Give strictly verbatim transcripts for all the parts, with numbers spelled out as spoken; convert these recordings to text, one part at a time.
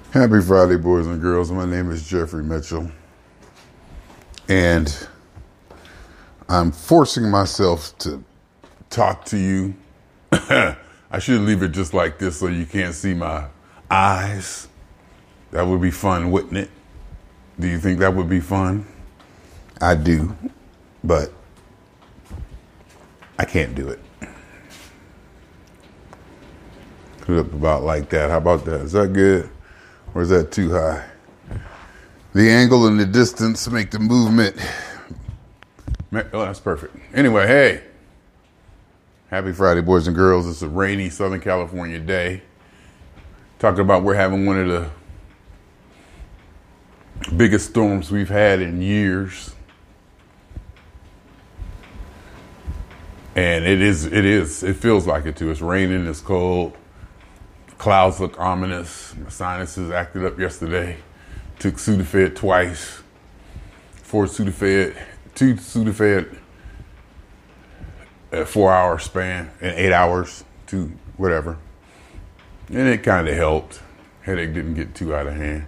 Happy Friday, boys and girls. My name is Jeffrey Mitchell, and I'm forcing myself to talk to you. I should leave it just like this so you can't see my eyes. That would be fun, wouldn't it? Do you think that would be fun? I do, but I can't do it. Put it up about like that. How about that? Is that good? Or is that too high? The angle and the distance make the movement. Oh, that's perfect. Anyway, hey. Happy Friday, boys and girls. It's a rainy Southern California day. Talking about we're having one of the biggest storms we've had in years. And it is, it is, it feels like it too. It's raining, it's cold. Clouds look ominous. My sinuses acted up yesterday. Took Sudafed twice. Four Sudafed, two Sudafed a four hour span in eight hours, two, whatever. And it kind of helped. Headache didn't get too out of hand.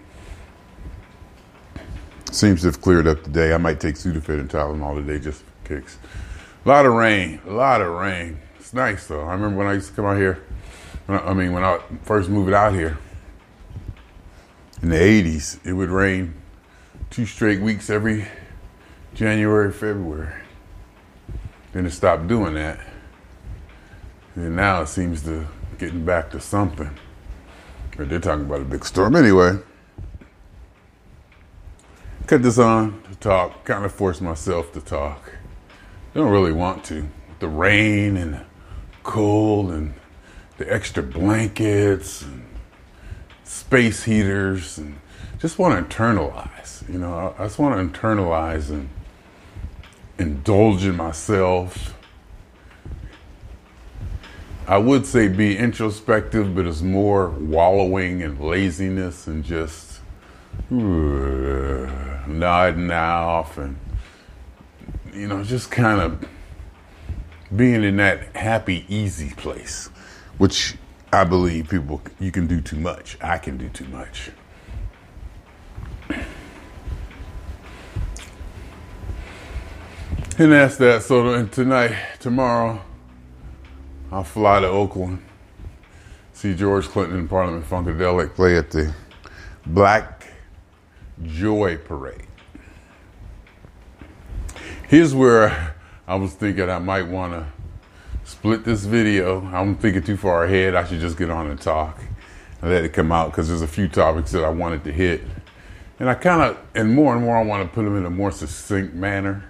Seems to have cleared up today. I might take Sudafed and Tylenol today just for kicks. A lot of rain, a lot of rain. It's nice though. I remember when I used to come out here, when I, I mean, when I first moved out here in the eighties, it would rain two straight weeks every January, February. Then it stopped doing that. And now it seems to getting back to something. But they're talking about a big storm. Anyway, cut this on to talk, kind of force myself to talk. Don't really want to. The rain and the cold and the extra blankets and space heaters, and just want to internalize. You know, I just want to internalize and indulge in myself. I would say be introspective, but it's more wallowing in laziness and just uh, nodding off and, you know, just kind of being in that happy, easy place, which I believe people, you can do too much. I can do too much. And that's that. So tonight, tomorrow, I'll fly to Oakland, see George Clinton and Parliament Funkadelic play at the Black Joy Parade. Here's where I was thinking I might want to split this video. I'm thinking too far ahead. I should just get on and talk and let it come out because there's a few topics that I wanted to hit. And I kind of, and more and more, I want to put them in a more succinct manner.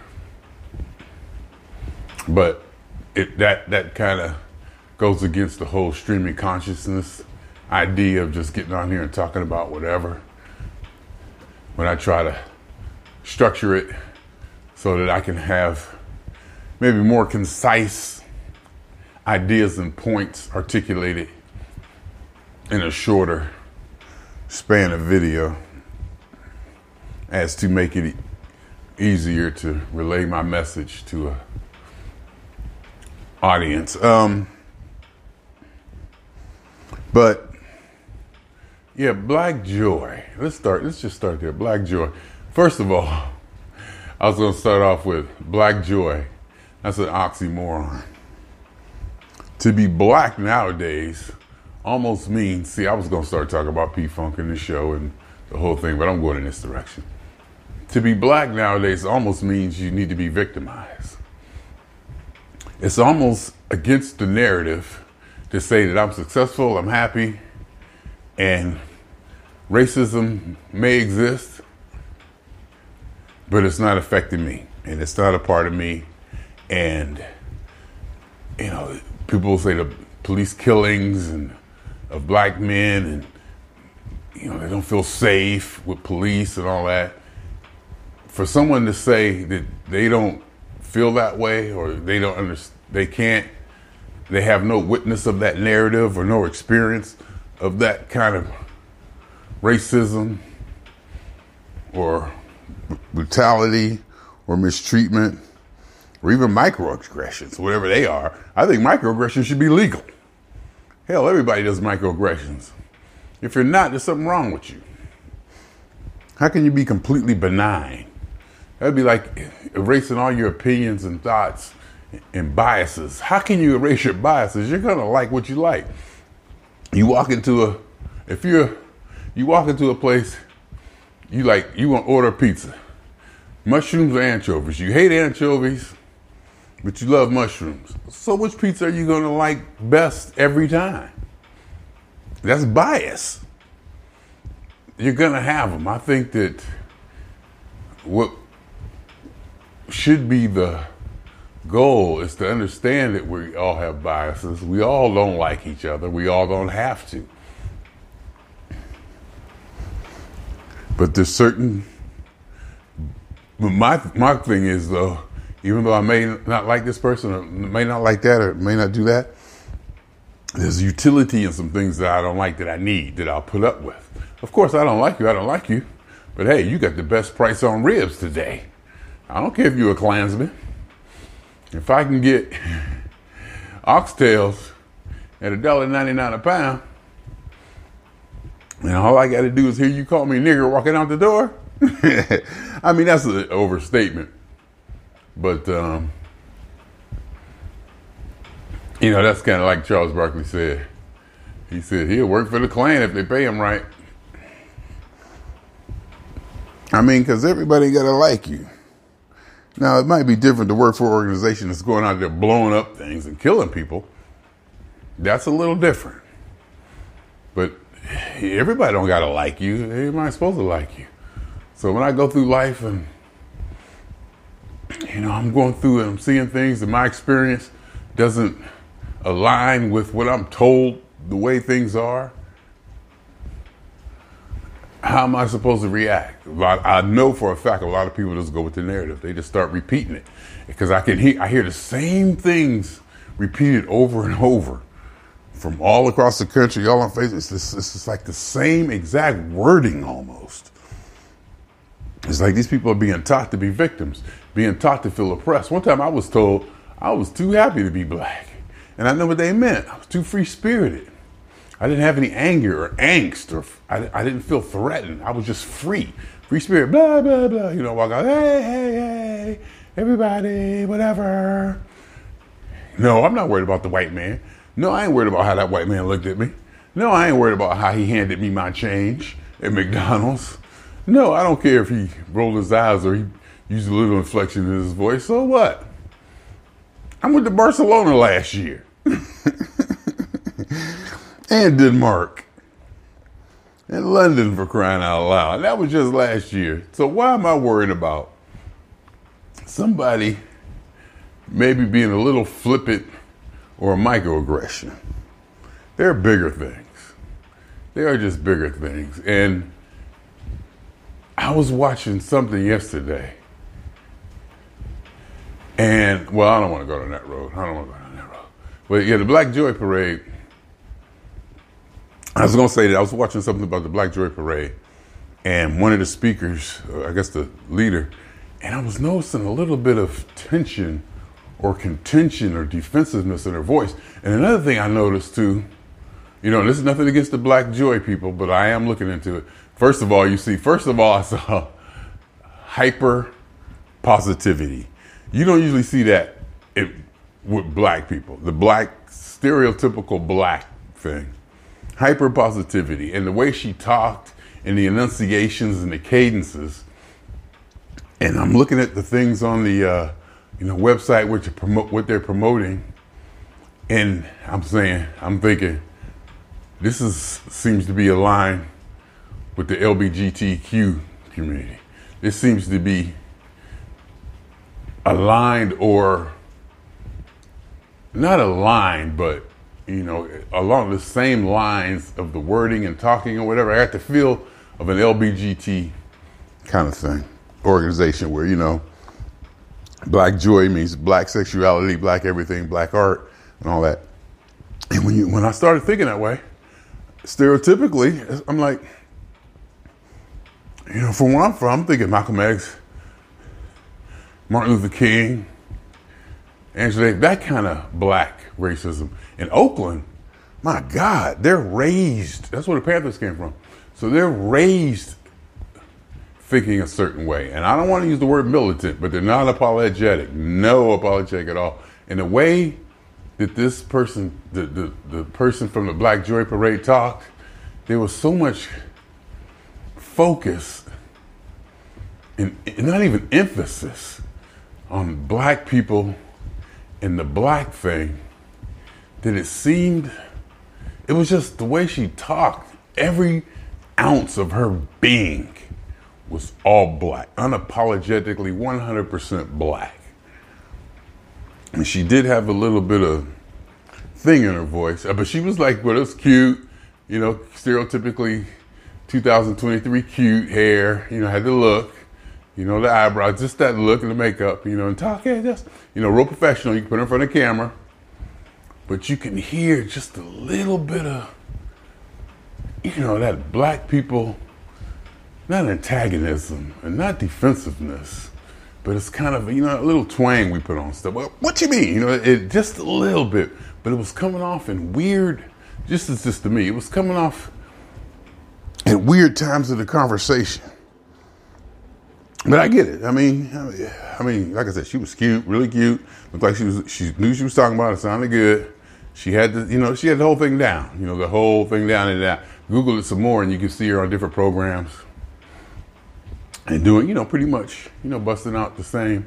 But it that that kind of goes against the whole streaming consciousness idea of just getting on here and talking about whatever. When I try to structure it so that I can have maybe more concise ideas and points articulated in a shorter span of video as to make it easier to relay my message to a audience. Um, but yeah, Black Joy. Let's start. Let's just start there. Black Joy. First of all, I was going to start off with Black Joy. That's an oxymoron. To be black nowadays almost means, see, I was going to start talking about P-Funk in the show and the whole thing, but I'm going in this direction. To be black nowadays almost means you need to be victimized. It's almost against the narrative to say that I'm successful, I'm happy, and racism may exist, but it's not affecting me, and it's not a part of me. And, you know, people will say the police killings and of black men, and, you know, they don't feel safe with police and all that. For someone to say that they don't feel that way, or they don't understand, they can't, they have no witness of that narrative or no experience of that kind of racism or brutality or mistreatment or even microaggressions, whatever they are. I think microaggressions should be legal. Hell, everybody does microaggressions. If you're not, there's something wrong with you. How can you be completely benign? That'd be like erasing all your opinions and thoughts and biases. How can you erase your biases? You're gonna like what you like. You walk into a, if you're, you walk into a place, you like, you want to order pizza. Mushrooms or anchovies. You hate anchovies, but you love mushrooms. So which pizza are you gonna like best every time? That's bias. You're gonna have them. I think that what should be the goal is to understand that we all have biases. We all don't like each other. We all don't have to. But there's certain, my my thing is though, even though I may not like this person or may not like that or may not do that, there's utility in some things that I don't like that I need, that I'll put up with. Of course, I don't like you, I don't like you. But hey, you got the best price on ribs today. I don't care if you're a Klansman. If I can get oxtails at a dollar ninety-nine a pound, and all I got to do is hear you call me nigger walking out the door. I mean, that's an overstatement. But, um, you know, that's kind of like Charles Barkley said. He said he'll work for the Klan if they pay him right. I mean, because everybody got to like you. Now, it might be different to work for an organization that's going out there blowing up things and killing people. That's a little different. But everybody don't got to like you. Everybody's supposed to like you. So when I go through life and, you know, I'm going through and I'm seeing things and my experience doesn't align with what I'm told the way things are, how am I supposed to react? I know for a fact a lot of people just go with the narrative. They just start repeating it because I can hear I hear the same things repeated over and over from all across the country, all on Facebook. It's, just, it's just like the same exact wording almost. It's like these people are being taught to be victims, being taught to feel oppressed. One time I was told I was too happy to be black, and I know what they meant. I was too free-spirited. I didn't have any anger or angst, or I, I didn't feel threatened. I was just free. Free spirit, blah, blah, blah. You know, walk out, hey, hey, hey, everybody, whatever. No, I'm not worried about the white man. No, I ain't worried about how that white man looked at me. No, I ain't worried about how he handed me my change at McDonald's. No, I don't care if he rolled his eyes or he used a little inflection in his voice. So what? I went to Barcelona last year. And Denmark, and London, for crying out loud. That was just last year. So why am I worried about somebody maybe being a little flippant or a microaggression? There are bigger things. There are just bigger things. And I was watching something yesterday. And, well, I don't want to go down that road. I don't want to go down that road. But yeah, the Black Joy Parade. I was going to say that I was watching something about the Black Joy Parade, and one of the speakers, I guess the leader, and I was noticing a little bit of tension or contention or defensiveness in her voice. And another thing I noticed too, you know, this is nothing against the Black Joy people, but I am looking into it. First of all, you see, first of all, I saw hyper positivity. You don't usually see that it, with black people, the black, stereotypical black thing. Hyper positivity, and the way she talked and the enunciations and the cadences. And I'm looking at the things on the uh, you know website which promote what they're promoting, and I'm saying, I'm thinking, this is seems to be aligned with the L G B T Q community. This seems to be aligned, or not aligned, but you know, along the same lines of the wording and talking or whatever. I got the feel of an L G B T kind of thing, organization where, you know, Black Joy means black sexuality, black everything, black art, and all that. And when you when I started thinking that way, stereotypically, I'm like, you know, from where I'm from, I'm thinking Malcolm X, Martin Luther King, Angela Davis, that kind of black racism. In Oakland, my God, they're raised. That's where the Panthers came from. So they're raised thinking a certain way. And I don't want to use the word militant, but they're not apologetic. No apologetic at all. And the way that this person, the, the, the person from the Black Joy Parade talked, there was so much focus and not even emphasis on black people and the black thing that it seemed, it was just the way she talked. Every ounce of her being was all black, unapologetically one hundred percent black. And she did have a little bit of thing in her voice, but she was like, well, it's cute, you know, stereotypically two thousand twenty-three cute hair, you know, had the look, you know, the eyebrows, just that look and the makeup, you know, and talking, just, you know, real professional. You can put her in front of the camera, but you can hear just a little bit of, you know, that black people, not antagonism and not defensiveness, but it's kind of, you know, a little twang we put on stuff. Well, what you mean? You know, it just a little bit, but it was coming off in weird, just as just to me, it was coming off at weird times of the conversation. But I get it. I mean, I mean, I mean, like I said, she was cute, really cute. Looked like she was, she knew she was talking about it. Sounded good. She had the, you know, she had the whole thing down. You know, the whole thing down and down. Google it some more, and you can see her on different programs and doing, you know, pretty much, you know, busting out the same,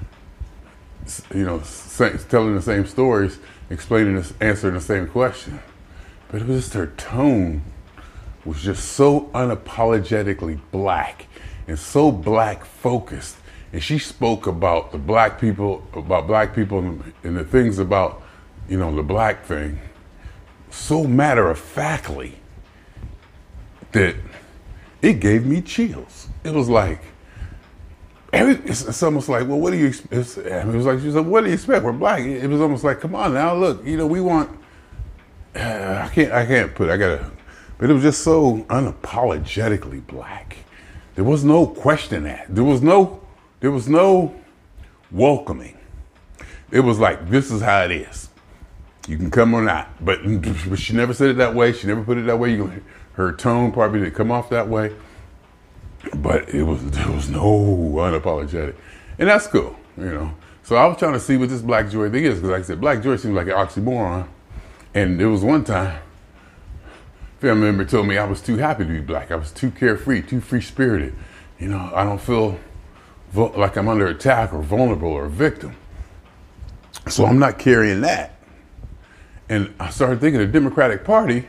you know, same, telling the same stories, explaining this, answering the same question. But it was just her tone was just so unapologetically black and so black focused. And she spoke about the black people, about black people and, and the things about, you know, the black thing so matter of factly that it gave me chills. It was like, every, it's, it's almost like, well, what do you expect? It was like, she was like, what do you expect? We're black. It was almost like, come on now, look, you know, we want, uh, I can't, I can't put, I gotta, but it was just so unapologetically black. There was no question that. There was no, there was no welcoming. It was like, this is how it is. You can come or not. But, but she never said it that way. She never put it that way. You, her tone probably didn't come off that way. But it was, there was no unapologetic. And that's cool, you know. So I was trying to see what this Black Joy thing is. Because like I said, Black Joy seems like an oxymoron. And there was one time, a family member told me I was too happy to be black. I was too carefree, too free-spirited. You know, I don't feel vo- like I'm under attack or vulnerable or a victim. So I'm not carrying that. And I started thinking the Democratic Party,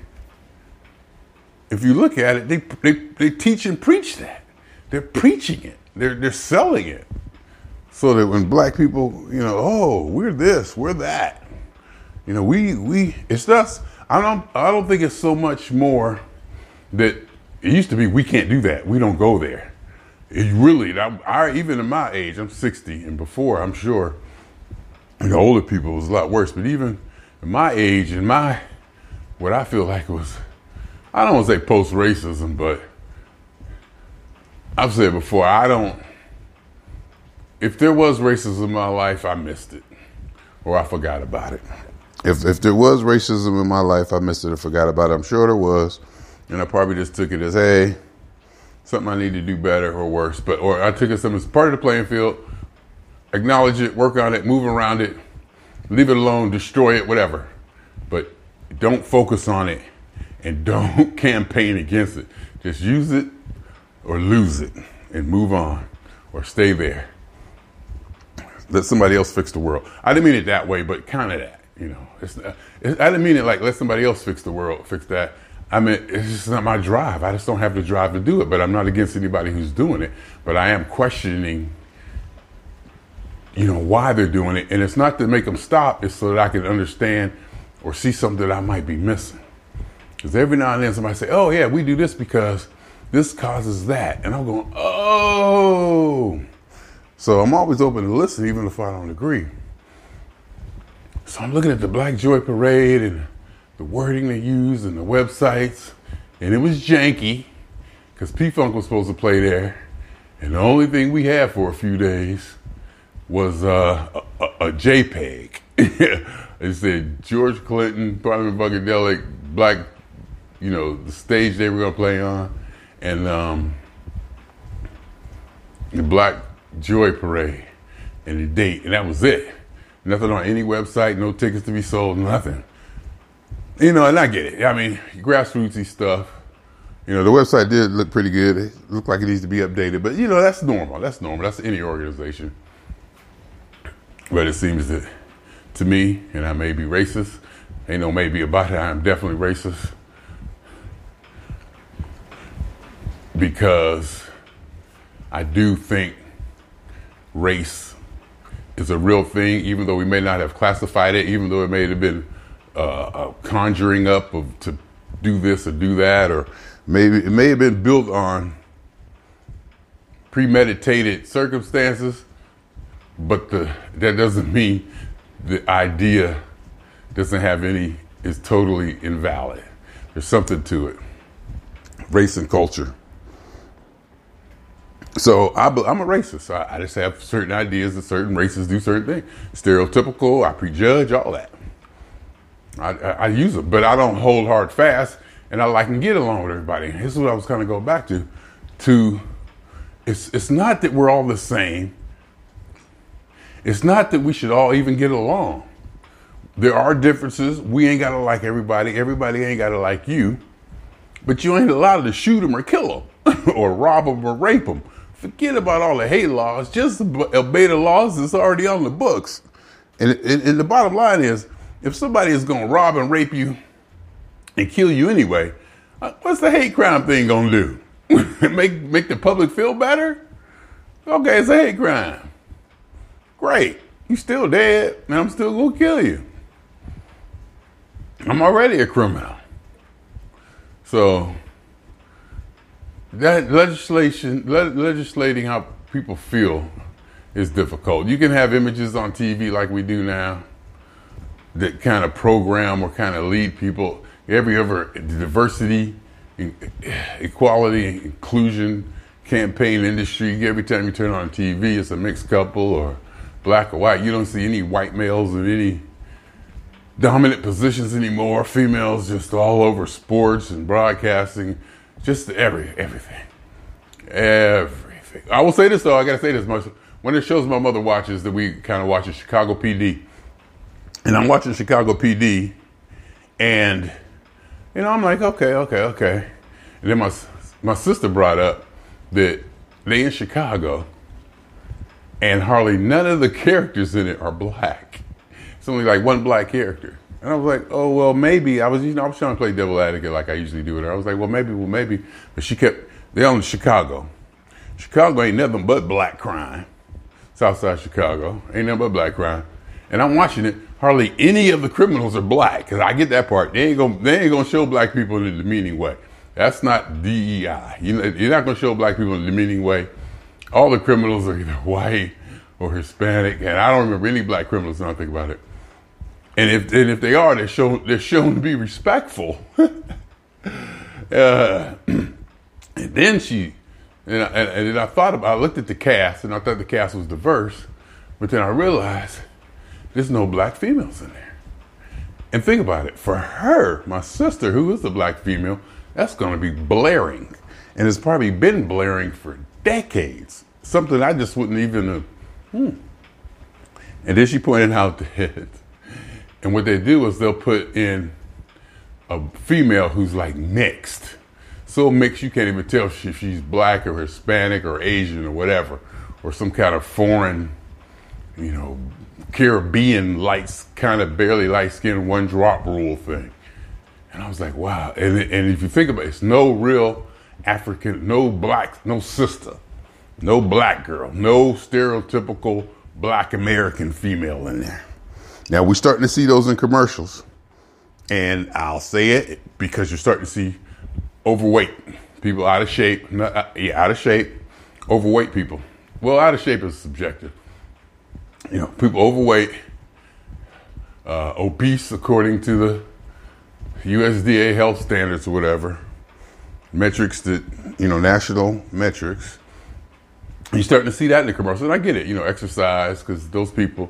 if you look at it, they they, they teach and preach that. They're preaching it. They're they're selling it. So that when black people, you know, oh, we're this, we're that. You know, we we it's us. I don't I don't think it's so much more that it used to be we can't do that. We don't go there. It really, I, I even in my age, I'm sixty, and before, I'm sure, you know, older people was a lot worse. But even in my age, in my, what I feel like was, I don't want to say post-racism, but I've said before, I don't, if there was racism in my life, I missed it, or I forgot about it. If if there was racism in my life, I missed it or forgot about it. I'm sure there was, and I probably just took it as, hey, something I need to do better or worse. But or I took it as part of the playing field, acknowledge it, work on it, move around it, leave it alone, destroy it, whatever. But don't focus on it and don't campaign against it. Just use it or lose it and move on or stay there. Let somebody else fix the world. I didn't mean it that way, but kind of that. You know, it's, it's, I didn't mean it like let somebody else fix the world, fix that. I mean, it's just not my drive. I just don't have the drive to do it. But I'm not against anybody who's doing it. But I am questioning, you know, why they're doing it. And it's not to make them stop. It's so that I can understand or see something that I might be missing. Because every now and then somebody say, oh, yeah, we do this because this causes that. And I'm going, oh. So I'm always open to listen, even if I don't agree. So I'm looking at the Black Joy Parade and the wording they use and the websites. And it was janky because P-Funk was supposed to play there. And the only thing we had for a few days was uh, a, a, a JPEG They said George Clinton, Parliament Funkadelic, Black, you know, the stage they were going to play on, and um, the Black Joy Parade, and the date, and that was it. Nothing on any website, no tickets to be sold, nothing. You know, and I get it. I mean, grassrootsy stuff. You know, the website did look pretty good. It looked like it needs to be updated, but you know, that's normal. That's normal. That's any organization. But it seems that, to me, and I may be racist, ain't no maybe about it, I'm definitely racist. Because I do think race is a real thing, even though we may not have classified it, even though it may have been uh, a conjuring up of to do this or do that, or maybe it may have been built on premeditated circumstances, but the, that doesn't mean the idea doesn't have any, is totally invalid. There's something to it. Race and culture. So I, I'm a racist. I, I just have certain ideas that certain races do certain things. Stereotypical, I prejudge, all that. I, I, I use it, but I don't hold hard fast, and I like and get along with everybody. This is what I was kind of going back to. To it's it's not that we're all the same. It's not that we should all even get along. There are differences. We ain't got to like everybody. Everybody ain't got to like you. But you ain't allowed to shoot them or kill them or rob them or rape them. Forget about all the hate laws. Just obey the laws that's already on the books. And, and, and the bottom line is, if somebody is going to rob and rape you and kill you anyway, what's the hate crime thing going to do? make make the public feel better? Okay, it's a hate crime. Great. You still dead, and I'm still going to kill you. I'm already a criminal. So that legislation, le- legislating how people feel is difficult. You can have images on T V like we do now that kind of program or kind of lead people. Every ever diversity, equality, inclusion campaign industry, every time you turn on T V, it's a mixed couple or black or white. You don't see any white males in any dominant positions anymore. Females just all over sports and broadcasting, just every everything, everything. I will say this though. I gotta say this much. One of the shows my mother watches that we kind of watch is Chicago P D, and I'm watching Chicago P D, and you know I'm like, okay, okay, okay. And then my my sister brought up that they in Chicago, and hardly none of the characters in it are black. It's only like one black character. And I was like, oh, well, maybe. I was, you know, I was trying to play devil advocate like I usually do with her. I was like, well, maybe, well, maybe. But she kept, they're on Chicago. Chicago ain't nothing but black crime. Southside Chicago. Ain't nothing but black crime. And I'm watching it. Hardly any of the criminals are black. Because I get that part. They ain't gonna, they ain't gonna show black people in a demeaning way. That's not D E I. You know, you're not gonna show black people in a demeaning way. All the criminals are either white or Hispanic. And I don't remember any black criminals now I think about it. And if and if they are, they're shown they're shown to be respectful. uh, and then she, and, I, and then I thought about, I looked at the cast, and I thought the cast was diverse, but then I realized there's no black females in there. And think about it, for her, my sister, who is a black female, that's going to be blaring, and it's probably been blaring for decades. Something I just wouldn't even. Uh, hmm. And then she pointed out that. And what they do is they'll put in a female who's like mixed. So mixed you can't even tell if she's black or Hispanic or Asian or whatever. Or some kind of foreign, you know, Caribbean light, kind of barely light skin, one drop rule thing. And I was like, wow. And, and if you think about it, it's no real African, no black, no sister, no black girl, no stereotypical black American female in there. Now, we're starting to see those in commercials, and I'll say it because you're starting to see overweight people, out of shape, not, uh, yeah, out of shape, overweight people. Well, out of shape is subjective. You know, people overweight, uh, obese according to the U S D A health standards or whatever, metrics that, you know, national metrics. You're starting to see that in the commercials, and I get it, you know, exercise, because those people,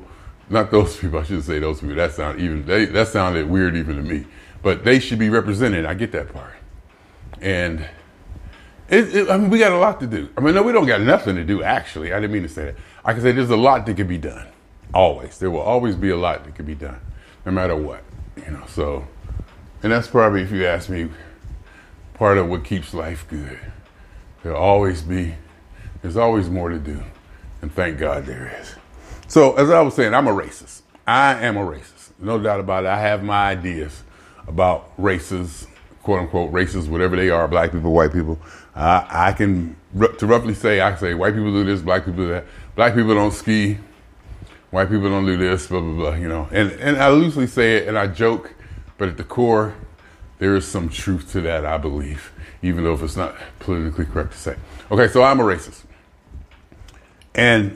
not those people. I shouldn't say those people. That sound even they, that sounded weird even to me. But they should be represented. I get that part. And it, it, I mean, we got a lot to do. I mean, no, we don't got nothing to do. Actually, I didn't mean to say that. I can say there's a lot that can be done. Always, there will always be a lot that can be done, no matter what. You know. So, and that's probably, if you ask me, part of what keeps life good. There'll always be. There's always more to do, and thank God there is. So, as I was saying, I'm a racist. I am a racist. No doubt about it. I have my ideas about races, quote unquote races, whatever they are, black people, white people. Uh, I can, to roughly say, I can say white people do this, black people do that. Black people don't ski. White people don't do this, blah, blah, blah, you know. And, and I loosely say it and I joke, but at the core, there is some truth to that, I believe, even though if it's not politically correct to say. Okay, so I'm a racist. And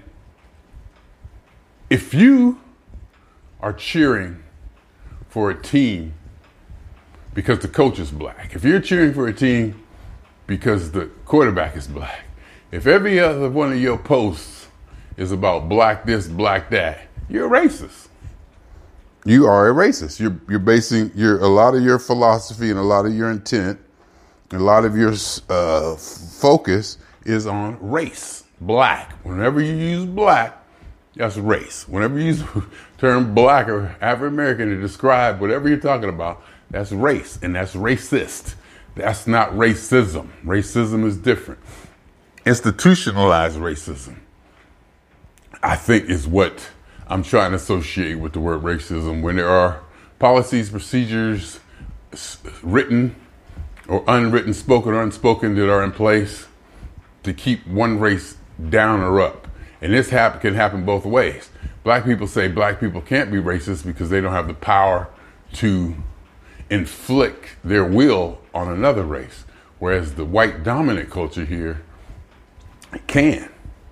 if you are cheering for a team because the coach is black, if you're cheering for a team because the quarterback is black, if every other one of your posts is about black this, black that, you're a racist. You are a racist. You're you're basing your a lot of your philosophy and a lot of your intent, a lot of your uh, focus is on race. Black. Whenever you use black, that's race. Whenever you use the term black or African American to describe whatever you're talking about, that's race, and that's racist. That's not racism. Racism is different. Institutionalized racism, I think, is what I'm trying to associate with the word racism. When there are policies, procedures, written or unwritten, spoken or unspoken, that are in place to keep one race down or up. And this happen, can happen both ways. Black people say black people can't be racist because they don't have the power to inflict their will on another race, whereas the white dominant culture here can.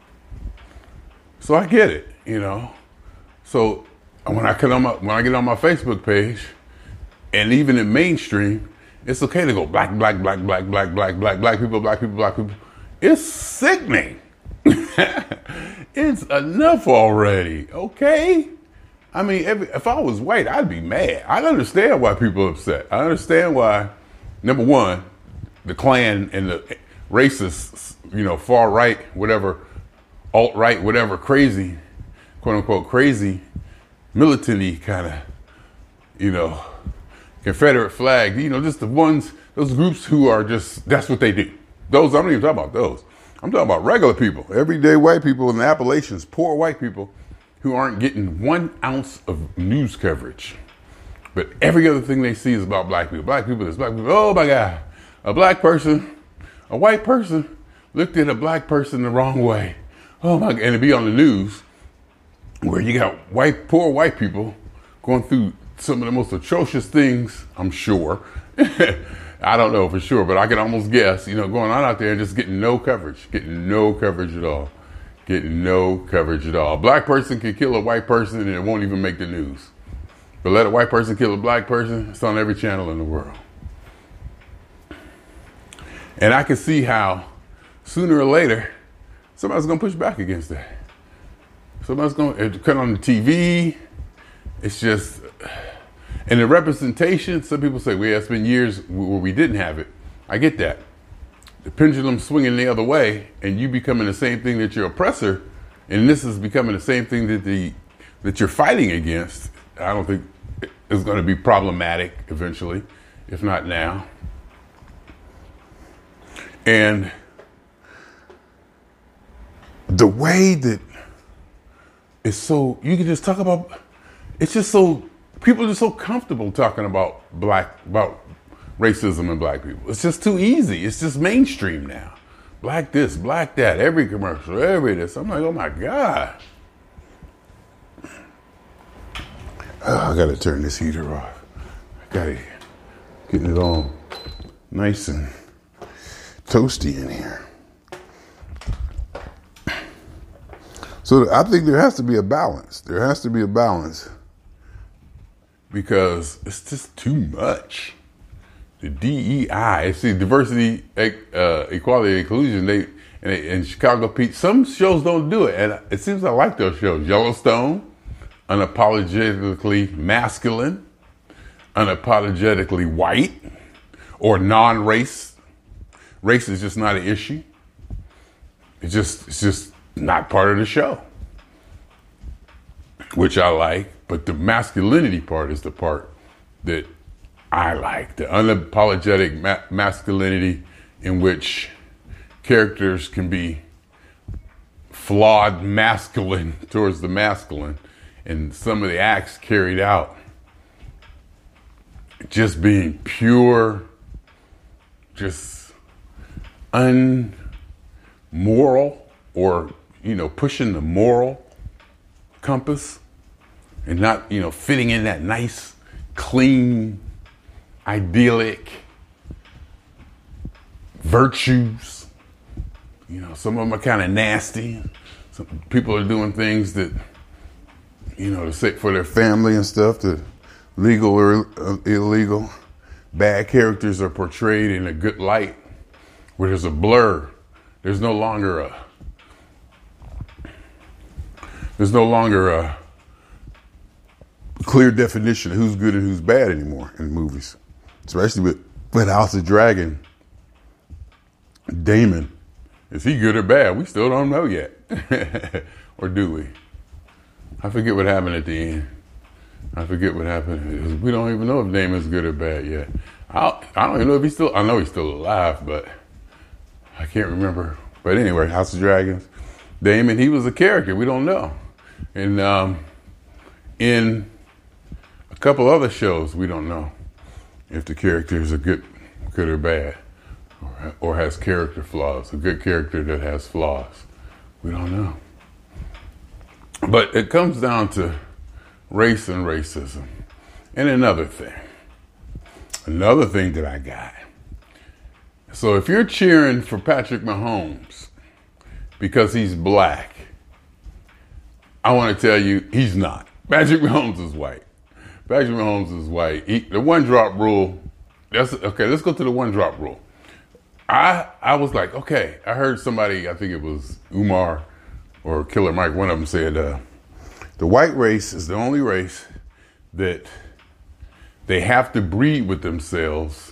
So I get it, you know. So when I get on my when I get on my Facebook page, and even in mainstream, it's okay to go black, black, black, black, black, black, black, black people, black people, black people. It's sickening. It's enough already, okay? I mean, if, if I was white, I'd be mad. I understand why people are upset. I understand why, number one, the Klan and the racists, you know, far right, whatever, alt right, whatever, crazy, quote unquote, crazy, militant-y kind of, you know, Confederate flag, you know, just the ones, those groups who are just, that's what they do. Those, I'm not even talking about those. I'm talking about regular people, everyday white people in the Appalachians, poor white people who aren't getting one ounce of news coverage. But every other thing they see is about black people. Black people, this black people. Oh my God, a black person, a white person looked at a black person the wrong way. Oh my God, and to be on the news where you got white, poor white people going through some of the most atrocious things, I'm sure. I don't know for sure, but I can almost guess, you know, going on out there and just getting no coverage, getting no coverage at all, getting no coverage at all. A black person can kill a white person and it won't even make the news. But let a white person kill a black person, it's on every channel in the world. And I can see how sooner or later, somebody's going to push back against that. Somebody's going to cut on the T V. It's just, and the representation, some people say, well, yeah, it's been years where we didn't have it. I get that. The pendulum swinging the other way and you becoming the same thing that your oppressor, and this is becoming the same thing that the that you're fighting against, I don't think is going to be problematic eventually, if not now. And the way that it's so, you can just talk about, it's just so, people are just so comfortable talking about black, about racism and black people. It's just too easy. It's just mainstream now. Black this, black that, every commercial, every this. I'm like, oh my God. Oh, I gotta turn this heater off. I gotta get it all nice and toasty in here. So I think there has to be a balance. There has to be a balance because it's just too much. The D E I, it's the diversity, uh, equality, and inclusion. They and, they, and Chicago P. Some shows don't do it, and it seems I like those shows. Yellowstone, unapologetically masculine, unapologetically white, or non-race. Race is just not an issue. It's just it's just not part of the show, which I like. But the masculinity part is the part that I like. The unapologetic ma- masculinity in which characters can be flawed masculine towards the masculine, and some of the acts carried out just being pure, just unmoral, or, you know, pushing the moral compass and not, you know, fitting in that nice, clean, idyllic virtues. You know, some of them are kind of nasty. Some people are doing things that, you know, to say for their family and stuff, that legal or illegal. Bad characters are portrayed in a good light, where there's a blur. There's no longer a, there's no longer a clear definition of who's good and who's bad anymore in movies. Especially with, with House of Dragon. Daemon, is he good or bad? We still don't know yet. Or do we? I forget what happened at the end. I forget what happened. We don't even know if Daemon's good or bad yet. I I don't even know if he's still, I know he's still alive, but I can't remember. But anyway, House of Dragons. Daemon, he was a character. We don't know. And um, in a couple other shows, we don't know if the characters are good, good or bad, or, or has character flaws. A good character that has flaws. We don't know. But it comes down to race and racism. And another thing. Another thing that I got. So if you're cheering for Patrick Mahomes because he's black, I want to tell you he's not. Patrick Mahomes is white. Patrick Mahomes is white. He, the one drop rule. That's okay. Let's go to the one drop rule. I I was like, okay. I heard somebody. I think it was Umar or Killer Mike. One of them said, uh, the white race is the only race that they have to breed with themselves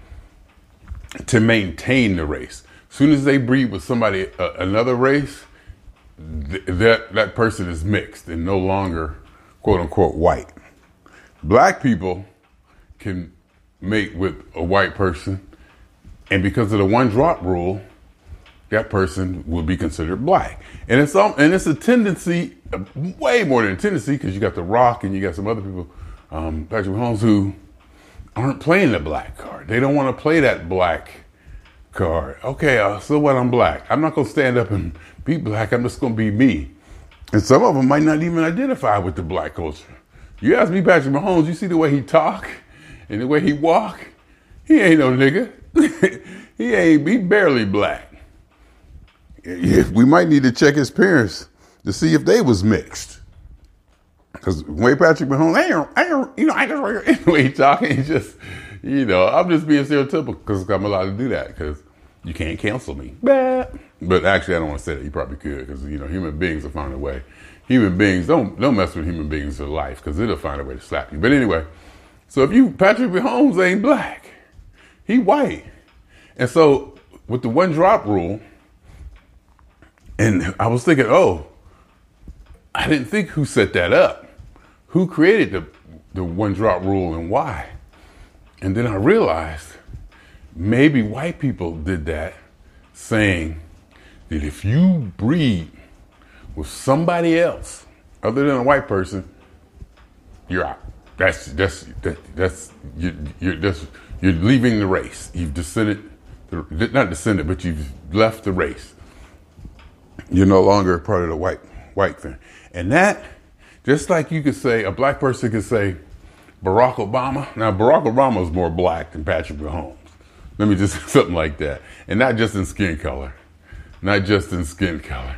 to maintain the race. As soon as they breed with somebody, uh, another race, th- that that person is mixed and no longer, quote unquote, white. Black people can mate with a white person, and because of the one drop rule, that person will be considered black. And it's um, and it's a tendency, way more than a tendency, because you got The Rock and you got some other people, um, Patrick Mahomes, who aren't playing the black card. They don't want to play that black card. Okay, uh, so what? I'm black. I'm not going to stand up and be black. I'm just going to be me. And some of them might not even identify with the black culture. You ask me, Patrick Mahomes, you see the way he talk and the way he walk? He ain't no nigga. he ain't. He barely black. We might need to check his parents to see if they was mixed. Because the way Patrick Mahomes, I ain't, I ain't, you know, I just, the way he talking, he just, you know, I'm just being stereotypical because I'm allowed to do that because you can't cancel me. But actually, I don't want to say that. You probably could because, you know, human beings will find a way. Human beings, don't don't mess with human beings in life because it'll find a way to slap you. But anyway, so if you, Patrick Mahomes ain't black, he white. And so with the one drop rule, and I was thinking, oh, I didn't think who set that up. Who created the, the one drop rule and why? And then I realized maybe white people did that, saying that if you breed with somebody else other than a white person, you're out. That's that's that, that's you, you're that's, you're leaving the race. You've descended, not descended, but you've left the race. You're no longer a part of the white white thing. And that, just like you could say, a black person could say Barack Obama. Now, Barack Obama is more black than Patrick Mahomes. Let me just, something like that. And not just in skin color. Not just in skin color.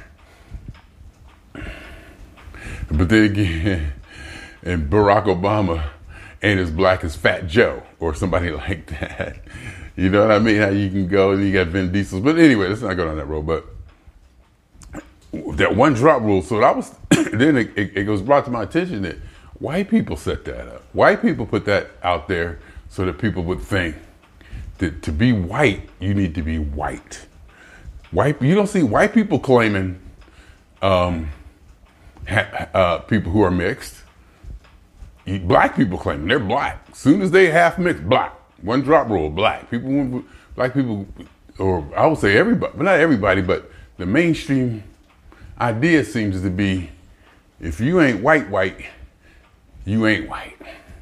But then again, and Barack Obama ain't as black as Fat Joe or somebody like that. You know what I mean? How you can go and you got Vin Diesel. But anyway, let's not go down that road. But that one drop rule. So that was, then it, it, it was brought to my attention that white people set that up. White people put that out there so that people would think that to be white, you need to be white. White, you don't see white people claiming um, ha, uh, people who are mixed. You, black people claiming they're black. As soon as they half mixed, black. One drop rule, black. People, black people, or I would say everybody, but not everybody, but the mainstream idea seems to be, if you ain't white, white, you ain't white.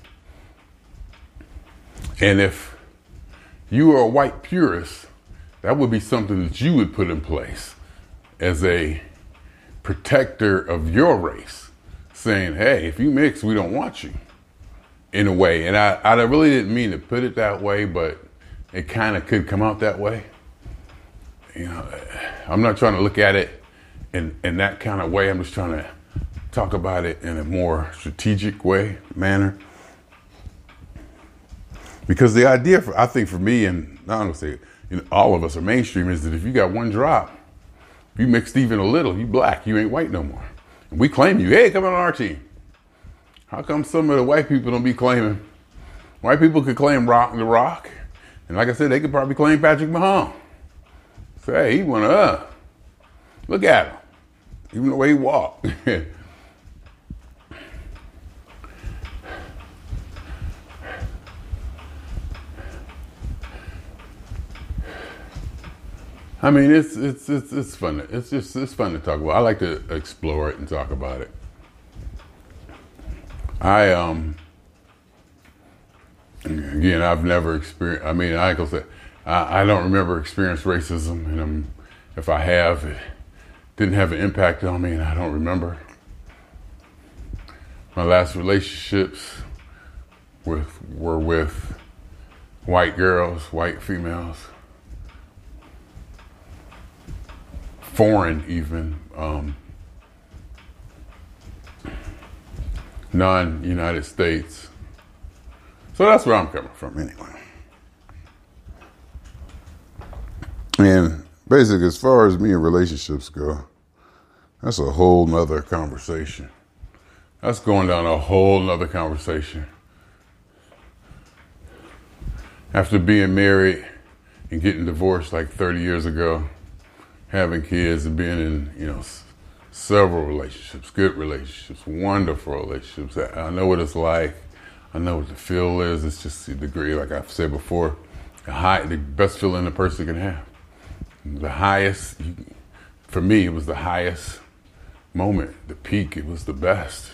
And if you are a white purist, that would be something that you would put in place as a protector of your race, saying, hey, if you mix, we don't want you, in a way. And I, I really didn't mean to put it that way, but it kind of could come out that way. You know, I'm not trying to look at it in, in that kind of way. I'm just trying to talk about it in a more strategic way, manner. Because the idea, for, I think for me, and I don't say, you know, all of us are mainstream, is that if you got one drop, if you mixed even a little, you black, you ain't white no more. And we claim you, hey, come on our team. How come some of the white people don't be claiming? White people could claim Rock the Rock, and like I said, they could probably claim Patrick Mahomes. Say, hey, he one of us. Look at him, even the way he walked. I mean, it's it's it's it's fun. It's just it's fun to talk about. I like to explore it and talk about it. I um again, I've never experienced. I mean, I can say I, I don't remember experienced racism, and um, if I have, it didn't have an impact on me, and I don't remember. My last relationships with were with white girls, white females. Foreign even, um, non-United States. So that's where I'm coming from anyway. And basically, as far as me and relationships go, that's a whole nother conversation. That's going down a whole nother conversation. After being married and getting divorced like thirty years ago, having kids and being in, you know, s- several relationships, good relationships, wonderful relationships. I, I know what it's like. I know what the feel is. It's just the degree, like I've said before, the high, the best feeling a person can have. The highest, you, for me, it was the highest moment, the peak. It was the best.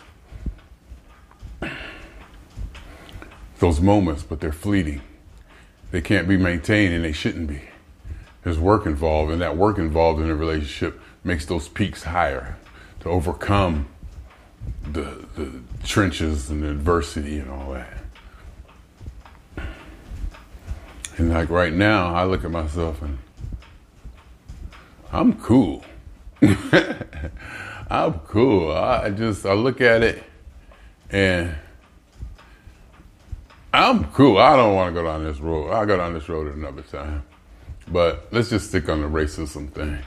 Those moments, but they're fleeting. They can't be maintained, and they shouldn't be. There's work involved, and that work involved in a relationship makes those peaks higher to overcome the, the trenches and the adversity and all that. And like right now, I look at myself and I'm cool. I'm cool. I just, I look at it and I'm cool. I don't want to go down this road. I'll go down this road at another time. But let's just stick on the racism thing.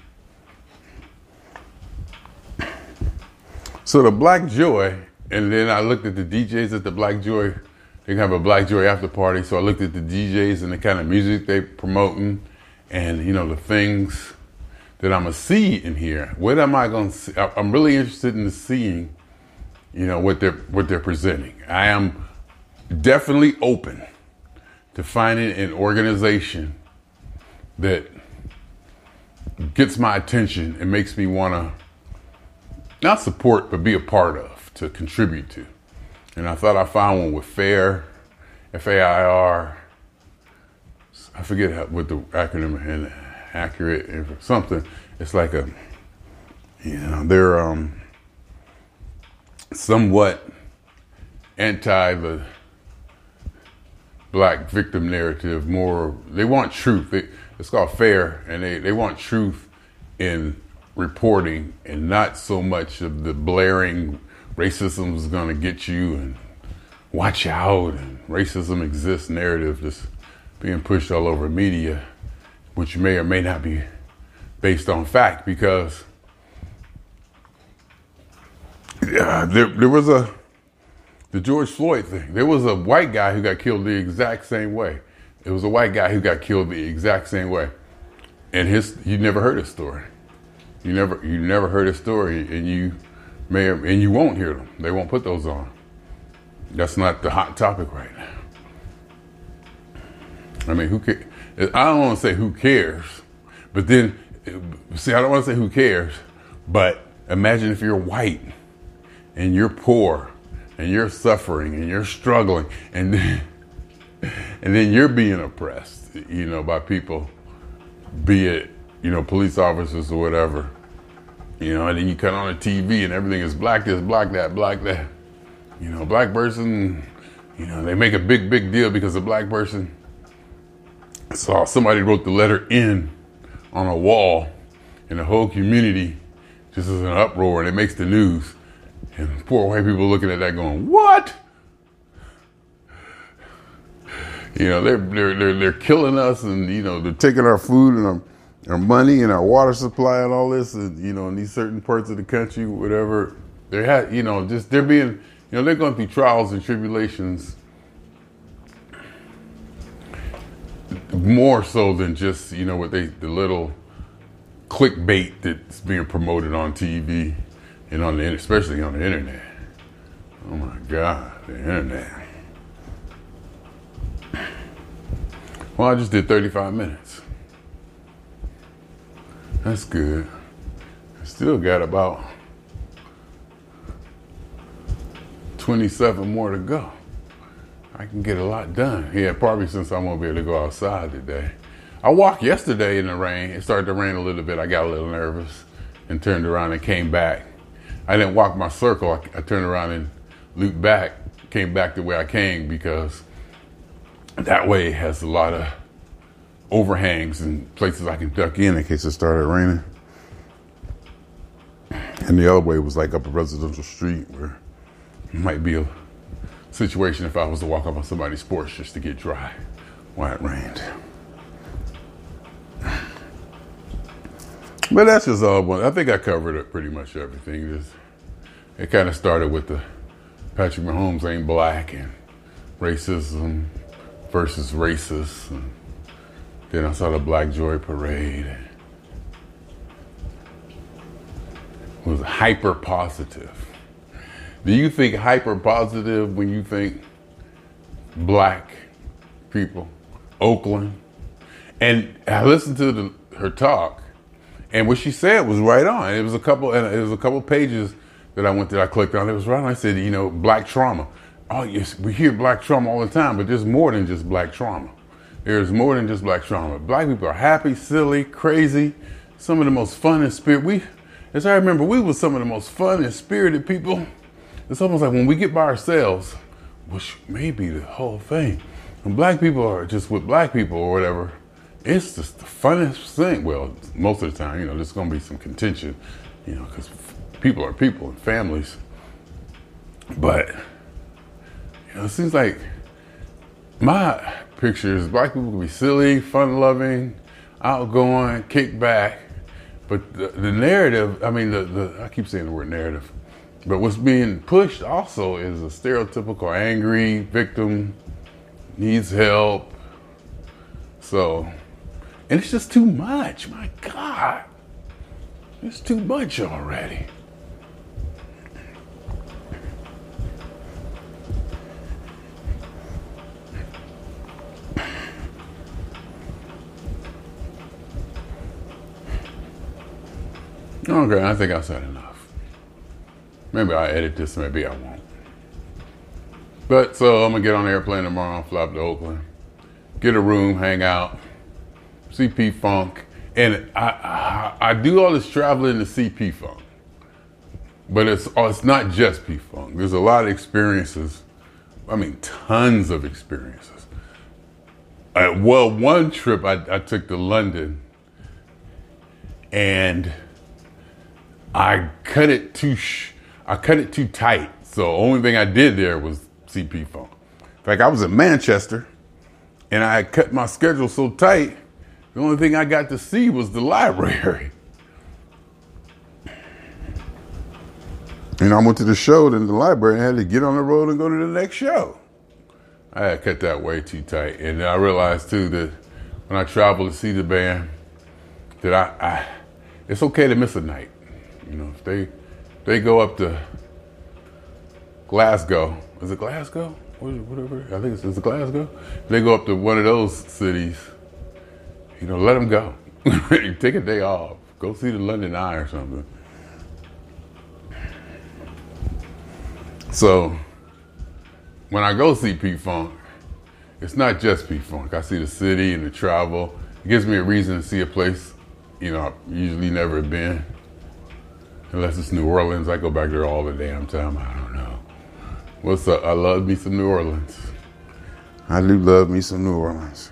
So the Black Joy, and then I looked at the D Js at the Black Joy. They have a Black Joy after party. So I looked at the D Js and the kind of music they promoting, and you know the things that I'm gonna see in here. What am I gonna see? I'm really interested in seeing, you know, what they're what they're presenting. I am definitely open to finding an organization that gets my attention and makes me want to not support, but be a part of, to contribute to. And I thought I found one with FAIR, F A I R. I forget how, what the acronym is, accurate, something. It's like a, you know, they're um, somewhat anti the black victim narrative, more, they want truth. They, it's called FAIR, and they, they want truth in reporting and not so much of the blaring racism is going to get you and watch out and racism exists narrative just being pushed all over media, which may or may not be based on fact, because uh, there, there was a, the George Floyd thing. There was a white guy who got killed the exact same way. It was a white guy who got killed the exact same way. And his, you never heard his story. You never, you never heard his story, and you may, have, and you won't hear them. They won't put those on. That's not the hot topic right now. I mean, who cares? I don't want to say who cares, but then, see, I don't want to say who cares, but imagine if you're white and you're poor and you're suffering and you're struggling and then, and then you're being oppressed, you know, by people, be it, you know, police officers or whatever, you know, and then you cut on the T V and everything is black this, black that, black that, you know, black person, you know, they make a big, big deal because a black person saw somebody wrote the letter N on a wall and the whole community just is in an uproar and it makes the news. And poor white people looking at that going, what? You know, they're, they're, they're, they're killing us and, you know, they're taking our food and our, our money and our water supply and all this, and, you know, in these certain parts of the country, whatever. They're, ha- you know, just, they're being, you know, they're going through trials and tribulations more so than just, you know, what they, the little clickbait that's being promoted on T V and on the, especially on the internet. Oh my God, the internet. Well, I just did thirty-five minutes. That's good. I still got about twenty-seven more to go. I can get a lot done. Yeah, probably since I won't be able to go outside today. I walked yesterday in the rain. It started to rain a little bit. I got a little nervous and turned around and came back. I didn't walk my circle. I, I turned around and looped back, came back the way I came because that way has a lot of overhangs and places I can duck in in case it started raining. And the other way was like up a residential street where it might be a situation if I was to walk up on somebody's porch just to get dry while it rained. But that's just all one. I think I covered it pretty much everything. Just, it kind of started with the Patrick Mahomes ain't black and racism versus racist. And then I saw the Black Joy Parade. It was hyper positive. Do you think hyper positive when you think black people, Oakland? And I listened to the, her talk, and what she said was right on. It was a couple, and it was a couple pages that I went to. I clicked on. It was right on. I said, you know, black trauma. Oh yes, we hear black trauma all the time, but there's more than just black trauma. There's more than just black trauma. Black people are happy, silly, crazy. Some of the most fun and spirit. We, as I remember, we were some of the most fun and spirited people. It's almost like when we get by ourselves, which may be the whole thing. When black people are just with black people or whatever, it's just the funniest thing. Well, most of the time, you know, there's going to be some contention, you know, because people are people and families. But, you know, it seems like my picture is black people can be silly, fun-loving, outgoing, kick back. But the, the narrative, I mean, the, the I keep saying the word narrative, but what's being pushed also is a stereotypical angry victim, needs help. So, and it's just too much. My God, it's too much already. Okay, I think I said enough. Maybe I'll edit this, maybe I won't. But so I'm gonna get on the airplane tomorrow, I'll fly up to Oakland, get a room, hang out, see P-Funk. And I, I I do all this traveling to see P-Funk. But it's it's not just P-Funk. There's a lot of experiences. I mean, tons of experiences. Uh, well, one trip I, I took to London and I cut it too sh- I cut it too tight. So the only thing I did there was see P-Funk. In fact, I was in Manchester and I cut my schedule so tight, the only thing I got to see was the library. You know, I went to the show in the library and had to get on the road and go to the next show. I had cut that way too tight. And I realized too that when I travel to see the band, that I, I it's okay to miss a night. You know, if they they go up to Glasgow, is it Glasgow? Whatever, I think it's, it's Glasgow. If they go up to one of those cities, you know, let them go. Take a day off. Go see the London Eye or something. So when I go see P-Funk, it's not just P-Funk. I see the city and the travel. It gives me a reason to see a place, you know, I've usually never been. Unless it's New Orleans. I go back there all the damn time. I don't know. What's up? I love me some New Orleans. I do love me some New Orleans.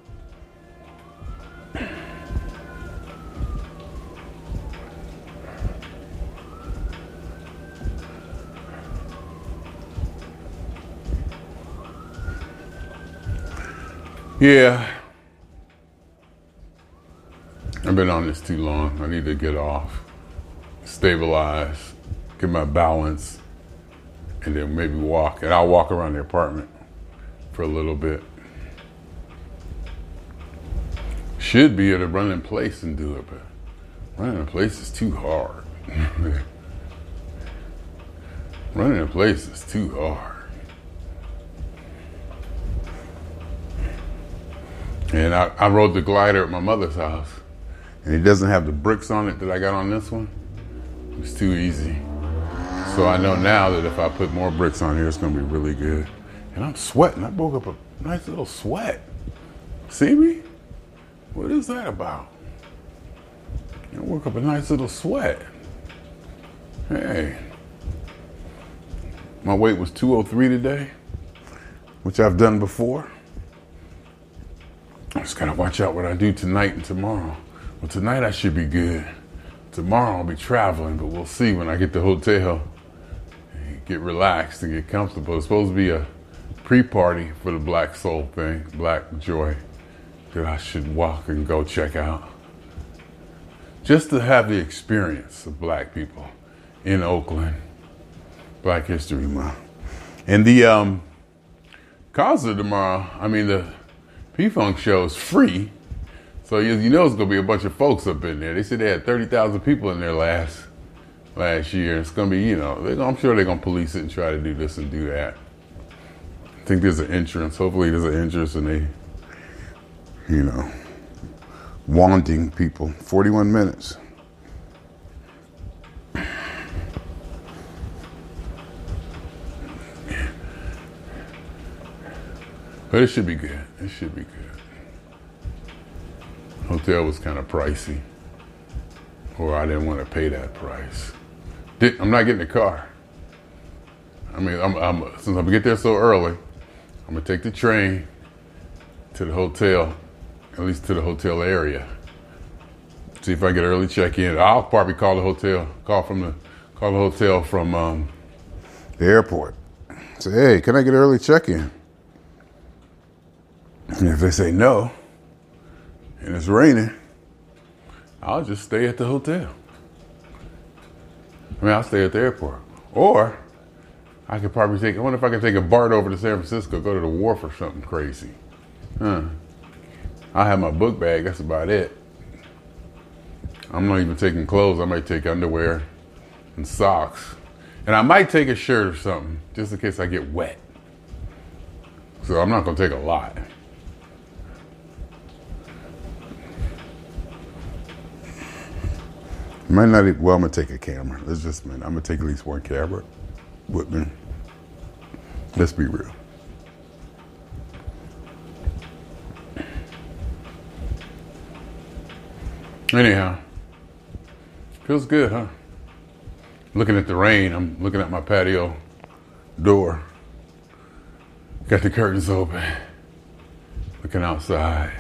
Yeah. I've been on this too long. I need to get off, stabilize, get my balance, and then maybe walk. And I'll walk around the apartment for a little bit. Should be able to run in place and do it, but running in place is too hard. Running in place is too hard. And I, I rode the glider at my mother's house, and it doesn't have the bricks on it that I got on this one. It's too easy. So I know now that if I put more bricks on here, it's gonna be really good. And I'm sweating. I broke up a nice little sweat. See me? What is that about? I woke up a nice little sweat. Hey. My weight was two oh three today, which I've done before. I just gotta watch out what I do tonight and tomorrow. Well, tonight I should be good. Tomorrow I'll be traveling, but we'll see when I get to the hotel. Get relaxed and get comfortable. It's supposed to be a pre-party for the Black Soul thing, Black Joy, that I should walk and go check out. Just to have the experience of black people in Oakland, Black History Month. And the um, concert tomorrow, I mean the P-Funk show is free, so you, you know it's gonna be a bunch of folks up in there. They said they had thirty thousand people in there last last year. It's gonna be, you know, they're gonna, I'm sure they're gonna police it and try to do this and do that. I think there's an entrance. Hopefully there's an entrance and they, you know, wanting people. forty-one minutes. But it should be good. It should be good. Hotel was kind of pricey, or I didn't want to pay that price. Did, I'm not getting a car. I mean, I'm, I'm, since I'm gonna get there so early, I'm gonna take the train to the hotel, at least to the hotel area. See if I get early check-in. I'll probably call the hotel, call from the, call the hotel from um, the airport. Say, hey, can I get early check-in? And if they say no, and it's raining, I'll just stay at the hotel. I mean, I'll stay at the airport. Or I could probably take, I wonder if I can take a BART over to San Francisco, go to the wharf or something crazy. Huh. I have my book bag, that's about it. I'm not even taking clothes. I might take underwear and socks. And I might take a shirt or something, just in case I get wet. So I'm not gonna take a lot. Might not even, well, I'm gonna take a camera. Let's just, man, I'm gonna take at least one camera with me. Let's be real. Anyhow, feels good, huh? Looking at the rain, I'm looking at my patio door. Got the curtains open, looking outside.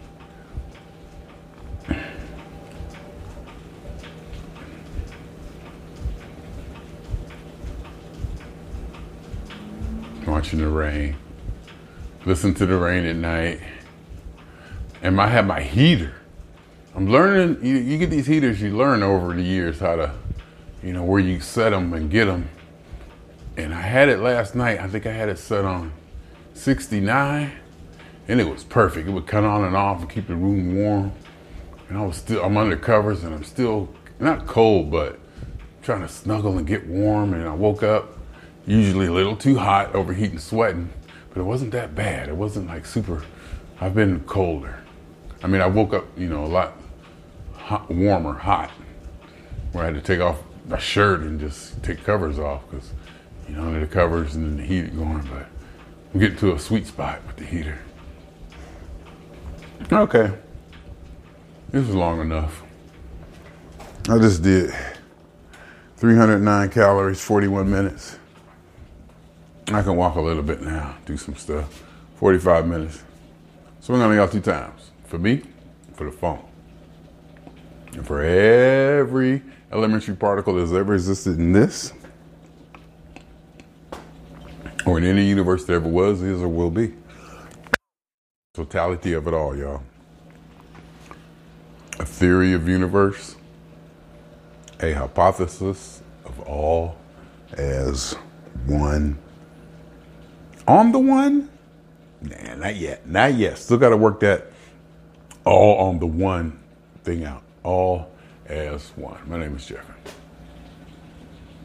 Watching the rain, listen to the rain at night. And I have my heater. I'm learning, you, you get these heaters, you learn over the years how to, you know, where you set them and get them. And I had it last night. I think I had it set on sixty-nine, and it was perfect. It would cut on and off and keep the room warm. And I was still, I'm under covers, and I'm still not cold, but trying to snuggle and get warm. And I woke up usually a little too hot, overheating, sweating, but it wasn't that bad. It wasn't like super. I've been colder. I mean, I woke up, you know, a lot hot, warmer, hot, where I had to take off my shirt and just take covers off because, you know, under the covers and then the heat going. But I'm getting to a sweet spot with the heater. Okay. This was long enough. I just did three hundred nine calories, forty-one minutes. I can walk a little bit now, do some stuff. forty-five minutes. So we're gonna y'all two times. For me, for the phone. And for every elementary particle that's ever existed in this, or in any universe that ever was, is, or will be. Totality of it all, y'all. A theory of universe, a hypothesis of all as one. On the one? Nah, not yet. Not yet. Still got to work that all on the one thing out. All as one. My name is Jeffrey.